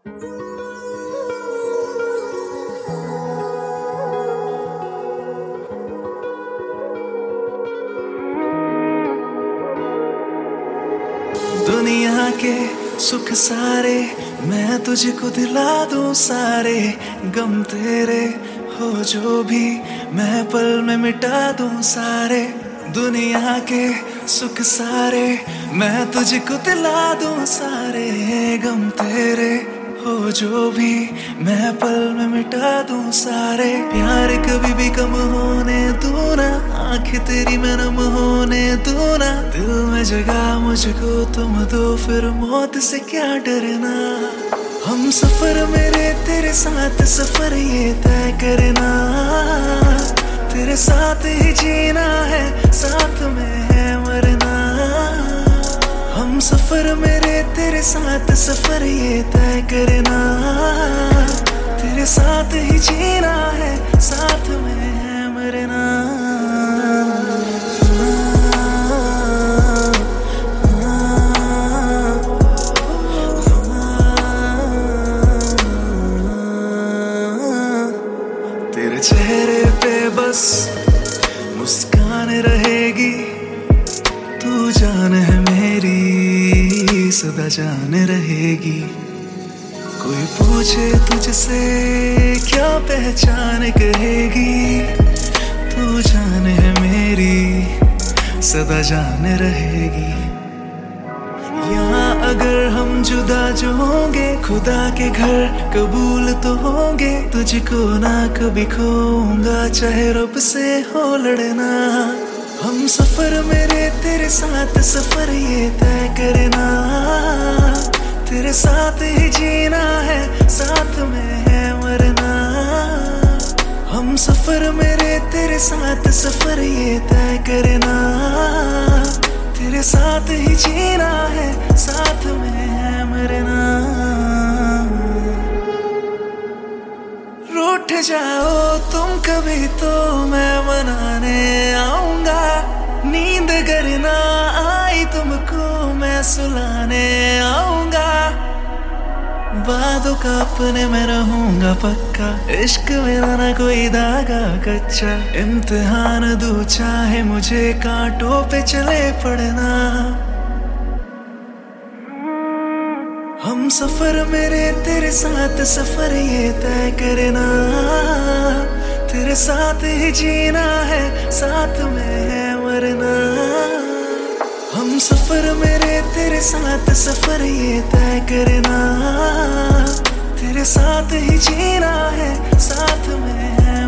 दुनिया के सुख सारे मैं तुझको दिला दूं सारे, गम तेरे हो जो भी मैं पल में मिटा दूं सारे। दुनिया के सुख सारे मैं तुझको दिला दूं सारे, गम तेरे हो जो भी मैं पल में मिटा दूं सारे। प्यार कभी भी कम होने दूना, आंखें तेरी मैं नम होने दूना। दिल में जगह मुझको तुम दो, फिर मौत से क्या डरना। हम सफर मेरे तेरे साथ सफर ये तय करना, तेरे साथ ही जीना है साथ में है मरना। हम सफर मेरे तेरे साथ सफर ये तय करना, तेरे साथ ही जीना है साथ में है मरना। तेरे चेहरे पे बस मुस्कान रहेगी, तू जान है मेरी सदा जान रहेगी। कोई पूछे तुझसे क्या पहचान कहेगी, तू जान है मेरी सदा जान रहेगी। यहाँ अगर हम जुदा जो होंगे, खुदा के घर कबूल तो होंगे। तुझको ना कभी खोऊंगा चाहे रब से हो लड़ना। हम सफर मेरे तेरे साथ सफर ये तय करना, तेरे साथ ही जीना है साथ में है मरना। हम सफर मेरे तेरे साथ सफर ये तय करना, तेरे साथ ही जीना है साथ में है मरना। रूठ जाओ तुम कभी तो मैं मनाने आऊंगा। नींद अगर ना आई तुमको मैं सुलाने आऊंगा। वादों का अपने में रहूंगा पक्का, इश्क मेरा ना कोई धागा कच्चा। इम्तिहान दूं चाहे मुझे कांटों पे चले पड़ना। हम सफर मेरे तेरे साथ सफर ये तय करना, तेरे साथ ही जीना है साथ में है मरना। हम सफर मेरे तेरे साथ सफर ये तय करना, तेरे साथ ही जीना है साथ में है